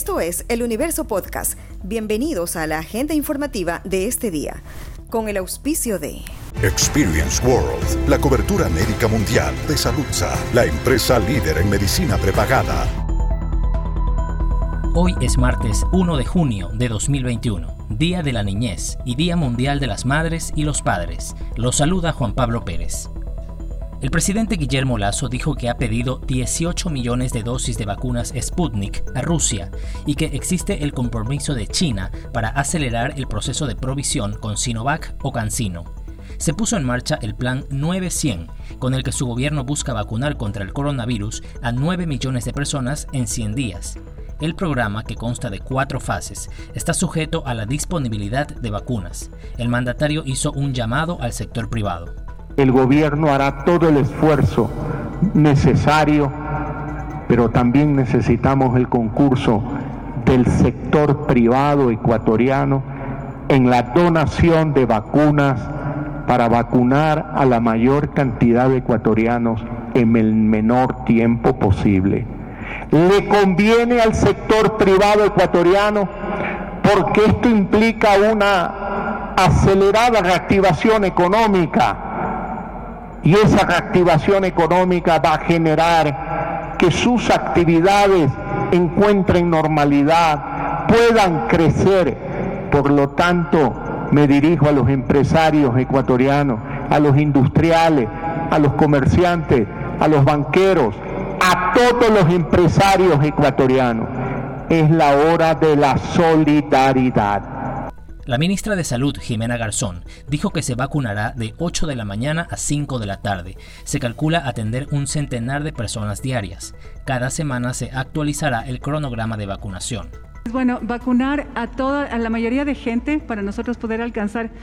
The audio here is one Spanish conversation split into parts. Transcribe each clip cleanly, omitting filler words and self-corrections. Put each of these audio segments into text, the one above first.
Esto es El Universo Podcast. Bienvenidos a la agenda informativa de este día, con el auspicio de Experience World, la cobertura médica mundial de Saludza, la empresa líder en medicina prepagada. Hoy es martes 1 de junio de 2021, Día de la Niñez y Día Mundial de las Madres y los Padres. Los saluda Juan Pablo Pérez. El presidente Guillermo Lasso dijo que ha pedido 18 millones de dosis de vacunas Sputnik a Rusia y que existe el compromiso de China para acelerar el proceso de provisión con Sinovac o CanSino. Se puso en marcha el Plan 900, con el que su gobierno busca vacunar contra el coronavirus a 9 millones de personas en 100 días. El programa, que consta de 4 fases, está sujeto a la disponibilidad de vacunas. El mandatario hizo un llamado al sector privado. El gobierno hará todo el esfuerzo necesario, pero también necesitamos el concurso del sector privado ecuatoriano en la donación de vacunas para vacunar a la mayor cantidad de ecuatorianos en el menor tiempo posible. Le conviene al sector privado ecuatoriano porque esto implica una acelerada reactivación económica. Y esa reactivación económica va a generar que sus actividades encuentren normalidad, puedan crecer. Por lo tanto, me dirijo a los empresarios ecuatorianos, a los industriales, a los comerciantes, a los banqueros, a todos los empresarios ecuatorianos. Es la hora de la solidaridad. La ministra de Salud, Jimena Garzón, dijo que se vacunará de 8 de la mañana a 5 de la tarde. Se calcula atender 100 de personas diarias. Cada semana se actualizará el cronograma de vacunación. Bueno, vacunar a la mayoría de gente para nosotros poder alcanzar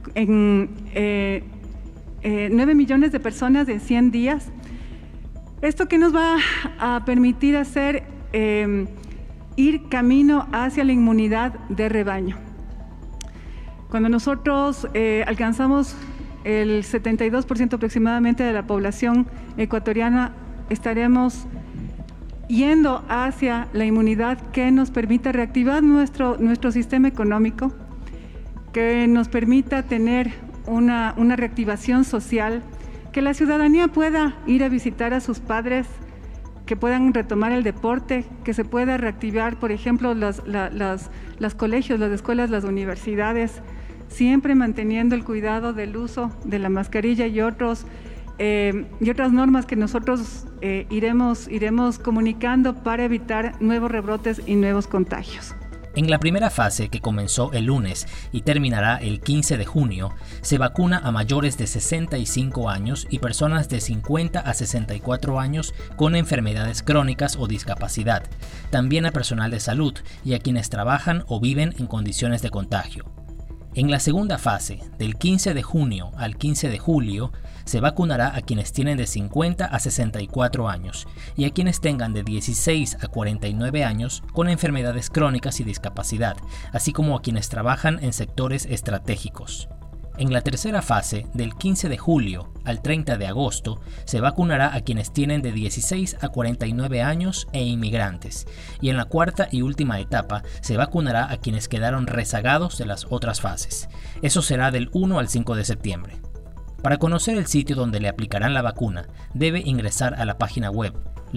9 millones de personas en 100 días. Esto que nos va a permitir hacer ir camino hacia la inmunidad de rebaño. Cuando nosotros alcanzamos el 72% aproximadamente de la población ecuatoriana, estaremos yendo hacia la inmunidad que nos permita reactivar nuestro sistema económico, que nos permita tener una reactivación social, que la ciudadanía pueda ir a visitar a sus padres, que puedan retomar el deporte, que se pueda reactivar, por ejemplo, los colegios, las escuelas, las universidades, siempre manteniendo el cuidado del uso de la mascarilla y otras normas que nosotros iremos comunicando para evitar nuevos rebrotes y nuevos contagios. En la primera fase, que comenzó el lunes y terminará el 15 de junio, se vacuna a mayores de 65 años y personas de 50 a 64 años con enfermedades crónicas o discapacidad, también a personal de salud y a quienes trabajan o viven en condiciones de contagio. En la segunda fase, del 15 de junio al 15 de julio, se vacunará a quienes tienen de 50 a 64 años y a quienes tengan de 16 a 49 años con enfermedades crónicas y discapacidad, así como a quienes trabajan en sectores estratégicos. En la tercera fase, del 15 de julio al 30 de agosto, se vacunará a quienes tienen de 16 a 49 años e inmigrantes. Y en la cuarta y última etapa, se vacunará a quienes quedaron rezagados de las otras fases. Eso será del 1 al 5 de septiembre. Para conocer el sitio donde le aplicarán la vacuna, debe ingresar a la página web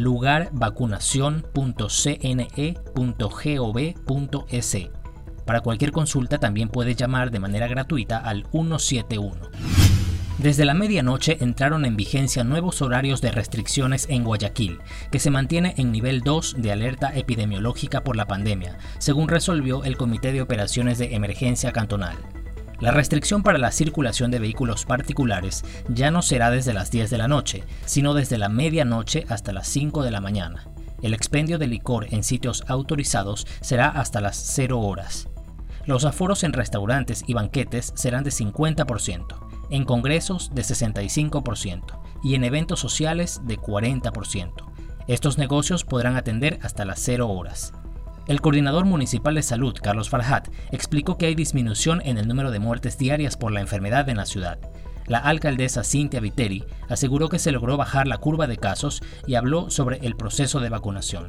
lugarvacunacion.cne.gov.es. Para cualquier consulta también puede llamar de manera gratuita al 171. Desde la medianoche entraron en vigencia nuevos horarios de restricciones en Guayaquil, que se mantiene en nivel 2 de alerta epidemiológica por la pandemia, según resolvió el Comité de Operaciones de Emergencia Cantonal. La restricción para la circulación de vehículos particulares ya no será desde las 10 de la noche, sino desde la medianoche hasta las 5 de la mañana. El expendio de licor en sitios autorizados será hasta las 0 horas. Los aforos en restaurantes y banquetes serán de 50%, en congresos de 65% y en eventos sociales de 40%. Estos negocios podrán atender hasta las 0 horas. El coordinador municipal de salud, Carlos Farhat, explicó que hay disminución en el número de muertes diarias por la enfermedad en la ciudad. La alcaldesa Cintia Viteri aseguró que se logró bajar la curva de casos y habló sobre el proceso de vacunación.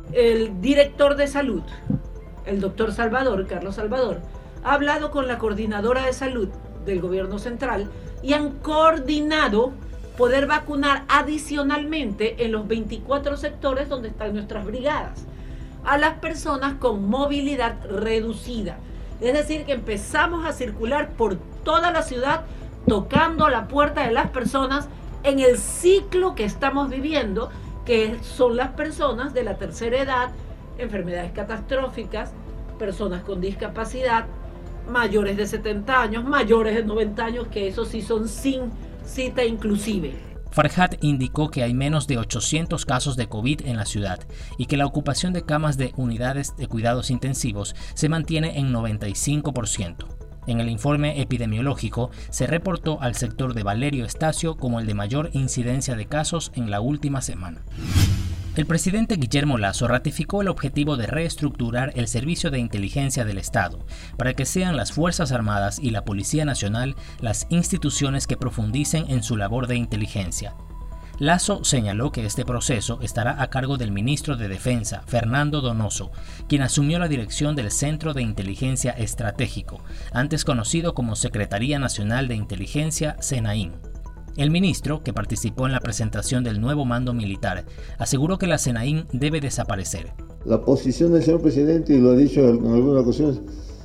el director de salud, el doctor Salvador, Carlos Salvador, ha hablado con la coordinadora de salud del gobierno central y han coordinado poder vacunar adicionalmente en los 24 sectores donde están nuestras brigadas a las personas con movilidad reducida. Es decir, que empezamos a circular por toda la ciudad tocando la puerta de las personas en el ciclo que estamos viviendo, que son las personas de la tercera edad, enfermedades catastróficas, personas con discapacidad, mayores de 70 años, mayores de 90 años, que esos sí son sin cita inclusive. Farhat indicó que hay menos de 800 casos de COVID en la ciudad y que la ocupación de camas de unidades de cuidados intensivos se mantiene en 95%. En el informe epidemiológico se reportó al sector de Valerio Estacio como el de mayor incidencia de casos en la última semana. El presidente Guillermo Lasso ratificó el objetivo de reestructurar el servicio de inteligencia del Estado para que sean las Fuerzas Armadas y la Policía Nacional las instituciones que profundicen en su labor de inteligencia. Lasso señaló que este proceso estará a cargo del ministro de Defensa, Fernando Donoso, quien asumió la dirección del Centro de Inteligencia Estratégico, antes conocido como Secretaría Nacional de Inteligencia, SENAIN. El ministro, que participó en la presentación del nuevo mando militar, aseguró que la SENAIN debe desaparecer. La posición del señor presidente, y lo ha dicho en algunas ocasiones,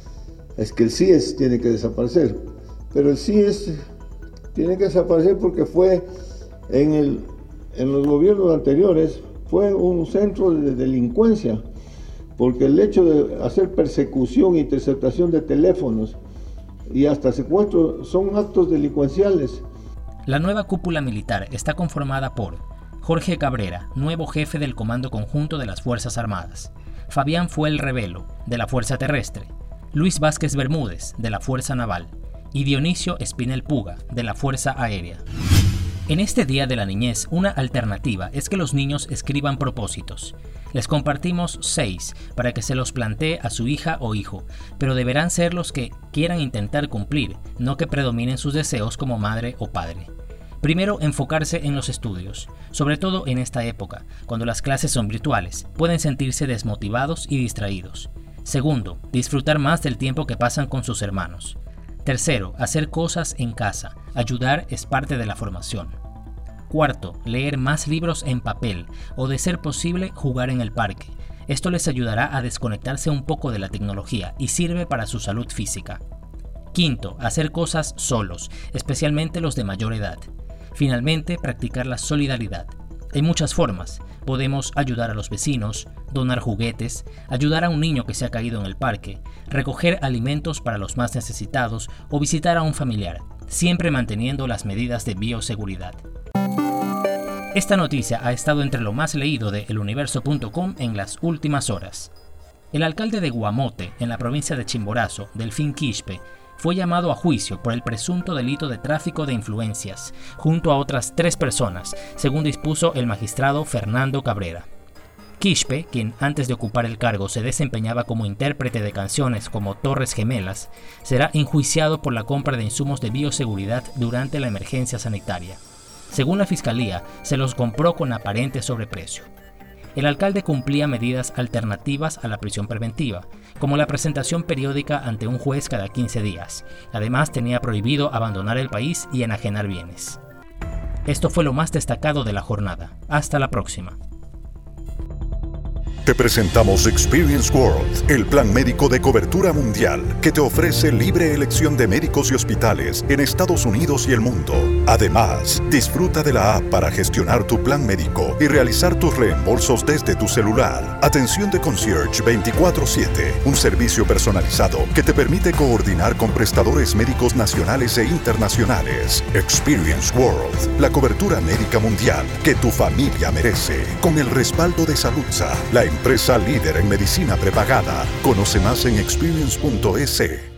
es que el CIES tiene que desaparecer. Pero el CIES tiene que desaparecer porque fue en los gobiernos anteriores, fue un centro de delincuencia, porque el hecho de hacer persecución, interceptación de teléfonos y hasta secuestro son actos delincuenciales. La nueva cúpula militar está conformada por Jorge Cabrera, nuevo jefe del Comando Conjunto de las Fuerzas Armadas, Fabián Fuel Revelo, de la Fuerza Terrestre, Luis Vázquez Bermúdez, de la Fuerza Naval, y Dionisio Espinel Puga, de la Fuerza Aérea. En este Día de la Niñez, una alternativa es que los niños escriban propósitos. Les compartimos 6 para que se los plantee a su hija o hijo, pero deberán ser los que quieran intentar cumplir, no que predominen sus deseos como madre o padre. Primero, enfocarse en los estudios, sobre todo en esta época, cuando las clases son virtuales, pueden sentirse desmotivados y distraídos. Segundo, disfrutar más del tiempo que pasan con sus hermanos. Tercero, hacer cosas en casa, ayudar es parte de la formación. Cuarto, leer más libros en papel o, de ser posible, jugar en el parque. Esto les ayudará a desconectarse un poco de la tecnología y sirve para su salud física. Quinto, hacer cosas solos, especialmente los de mayor edad. Finalmente, practicar la solidaridad. Hay muchas formas. Podemos ayudar a los vecinos, donar juguetes, ayudar a un niño que se ha caído en el parque, recoger alimentos para los más necesitados o visitar a un familiar, siempre manteniendo las medidas de bioseguridad. Esta noticia ha estado entre lo más leído de eluniverso.com en las últimas horas. El alcalde de Guamote, en la provincia de Chimborazo, Delfín Quispe, fue llamado a juicio por el presunto delito de tráfico de influencias, junto a otras 3 personas, según dispuso el magistrado Fernando Cabrera. Quispe, quien antes de ocupar el cargo se desempeñaba como intérprete de canciones como Torres Gemelas, será enjuiciado por la compra de insumos de bioseguridad durante la emergencia sanitaria. Según la Fiscalía, se los compró con aparente sobreprecio. El alcalde cumplía medidas alternativas a la prisión preventiva, como la presentación periódica ante un juez cada 15 días. Además, tenía prohibido abandonar el país y enajenar bienes. Esto fue lo más destacado de la jornada. Hasta la próxima. Te presentamos Experience World, el plan médico de cobertura mundial que te ofrece libre elección de médicos y hospitales en Estados Unidos y el mundo. Además, disfruta de la app para gestionar tu plan médico y realizar tus reembolsos desde tu celular. Atención de concierge 24/7, un servicio personalizado que te permite coordinar con prestadores médicos nacionales e internacionales. Experience World, la cobertura médica mundial que tu familia merece, con el respaldo de Saludza, la empresa líder en medicina prepagada. Conoce más en experience.es.